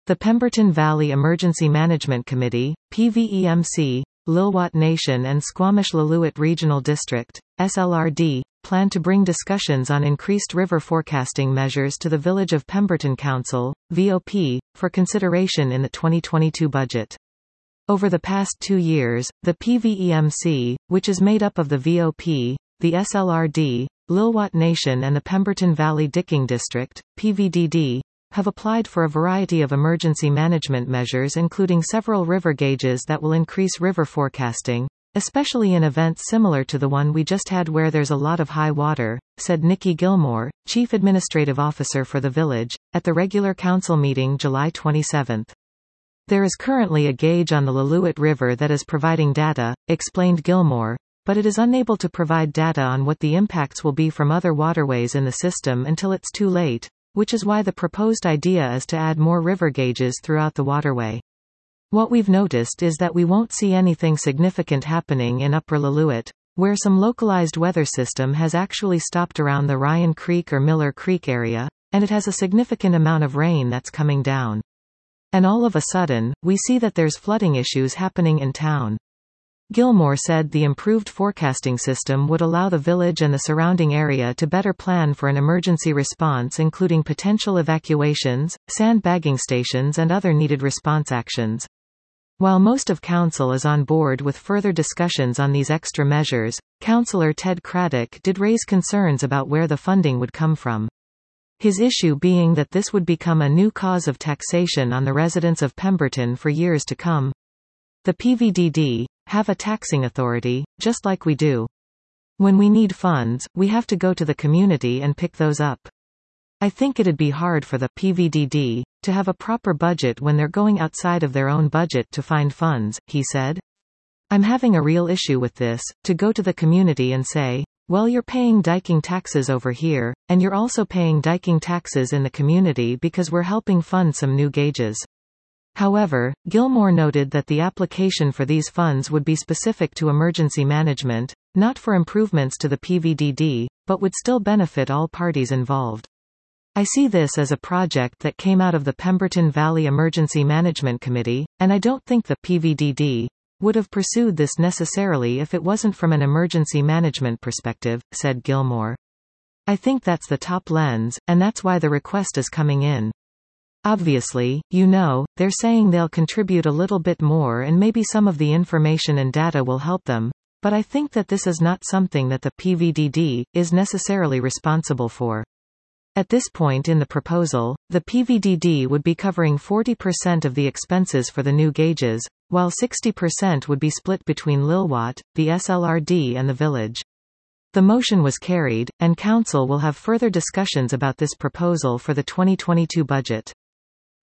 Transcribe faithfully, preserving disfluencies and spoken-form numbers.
The Pemberton Valley Emergency Management Committee, P V E M C, Lilwat Nation and Squamish-Lillooet Regional District, S L R D, plan to bring discussions on increased river forecasting measures to the Village of Pemberton Council, V O P, for consideration in the twenty twenty-two budget. Over the past two years, the P V E M C, which is made up of the V O P, the S L R D, Lilwat Nation and the Pemberton Valley Dicking District, P V D D, have applied for a variety of emergency management measures including several river gauges that will increase river forecasting, especially in events similar to the one we just had where there's a lot of high water, said Nikki Gilmore, Chief Administrative Officer for the village, at the regular council meeting July twenty-seventh. There is currently a gauge on the Lillooet River that is providing data, explained Gilmore, but it is unable to provide data on what the impacts will be from other waterways in the system until it's too late, which is why the proposed idea is to add more river gauges throughout the waterway. What we've noticed is that we won't see anything significant happening in Upper Lillooet, where some localized weather system has actually stopped around the Ryan Creek or Miller Creek area, and it has a significant amount of rain that's coming down. And all of a sudden, we see that there's flooding issues happening in town. Gilmore said the improved forecasting system would allow the village and the surrounding area to better plan for an emergency response including potential evacuations, sandbagging stations and other needed response actions. While most of council is on board with further discussions on these extra measures, Councillor Ted Craddock did raise concerns about where the funding would come from. His issue being that this would become a new cause of taxation on the residents of Pemberton for years to come. The P V D D have a taxing authority, just like we do. When we need funds, we have to go to the community and pick those up. I think it'd be hard for the P V D D to have a proper budget when they're going outside of their own budget to find funds, he said. I'm having a real issue with this, to go to the community and say, well, you're paying diking taxes over here, and you're also paying diking taxes in the community because we're helping fund some new gauges. However, Gilmore noted that the application for these funds would be specific to emergency management, not for improvements to the P V D D, but would still benefit all parties involved. I see this as a project that came out of the Pemberton Valley Emergency Management Committee, and I don't think the P V D D would have pursued this necessarily if it wasn't from an emergency management perspective, said Gilmore. I think that's the top lens, and that's why the request is coming in. Obviously, you know, they're saying they'll contribute a little bit more and maybe some of the information and data will help them, but I think that this is not something that the P V D D is necessarily responsible for. At this point in the proposal, the P V D D would be covering forty percent of the expenses for the new gauges, while sixty percent would be split between Lilwat, the S L R D and the village. The motion was carried, and Council will have further discussions about this proposal for the twenty twenty-two budget.